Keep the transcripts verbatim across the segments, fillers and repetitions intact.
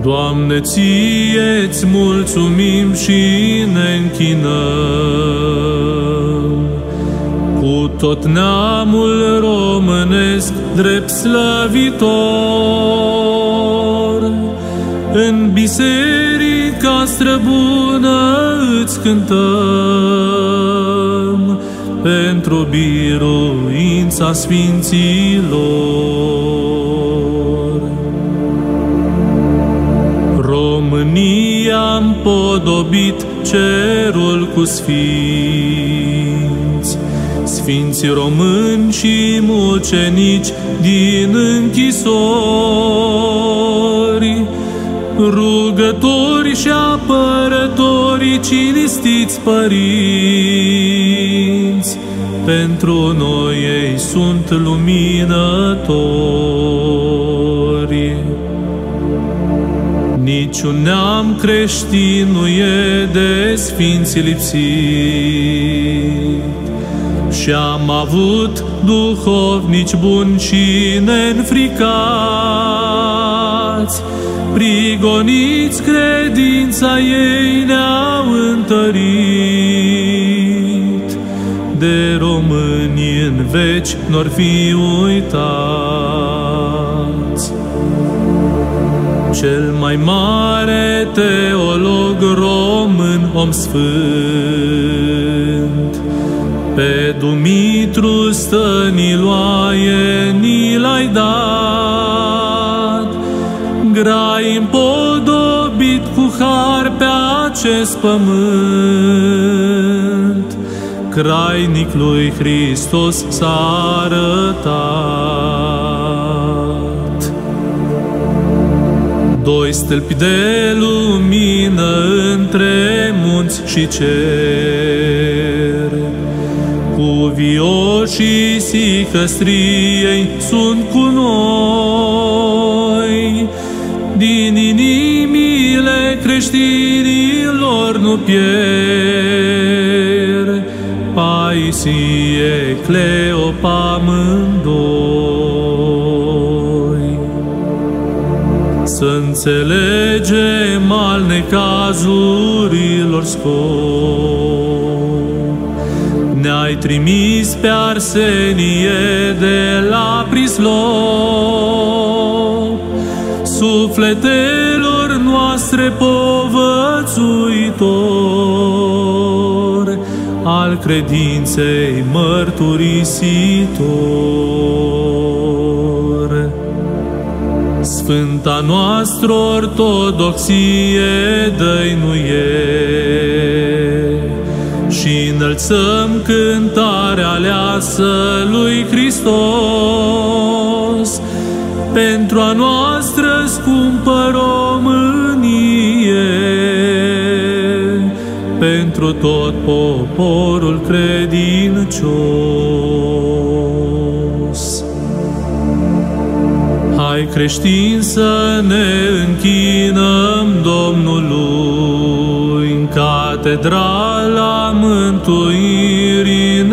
Doamne, Ție-ți mulțumim și ne închinăm, cu tot neamul românesc drept slăvitor. În biserica străbună îți cântăm, pentru biruința sfinților. România împodobit cerul cu sfinți, sfinți români și mucenici din închisori, rugători și apărători, cinstiți părinți, pentru noi ei sunt luminători. Niciun neam creștin nu e de sfinți lipsit, și am avut duhovnici buni și neînfricați, prigoniți credința ei ne-au întărit, de români în veci n-or fi uitați. Cel mai mare teolog român, om sfânt, pe Dumitru Stăniloae ni l-ai dat, grai împodobit cu har pe acest pământ, crainic lui Hristos s-a arătat. Doi stâlpi de lumină între munți și cer, cu vioșii sicăstriei sunt cu noi, din inimile creștinilor nu pierd, Paisie, Cleopa amândoi. Să înțelegem al necazurilor scop, ne-ai trimis pe Arsenie de la prislop, sufletelor noastre povățuitor, al credinței mărturisitor. Sfânta noastră ortodoxie dă-i nuie, și înălțăm cântarea aleasă lui Hristos, pentru a noastră scumpă Românie, pentru tot poporul credincios. Hai, creștini, să ne închinăm Domnului în catedrala mântuirii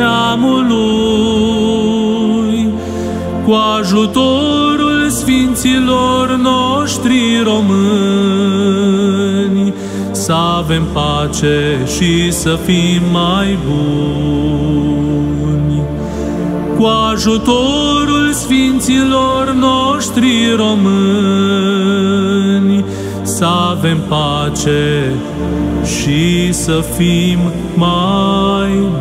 neamului, cu ajutorul sfinților noștri români, să avem pace și să fim mai buni. Cu ajutorul sfinților noștri români, să avem pace și să fim mai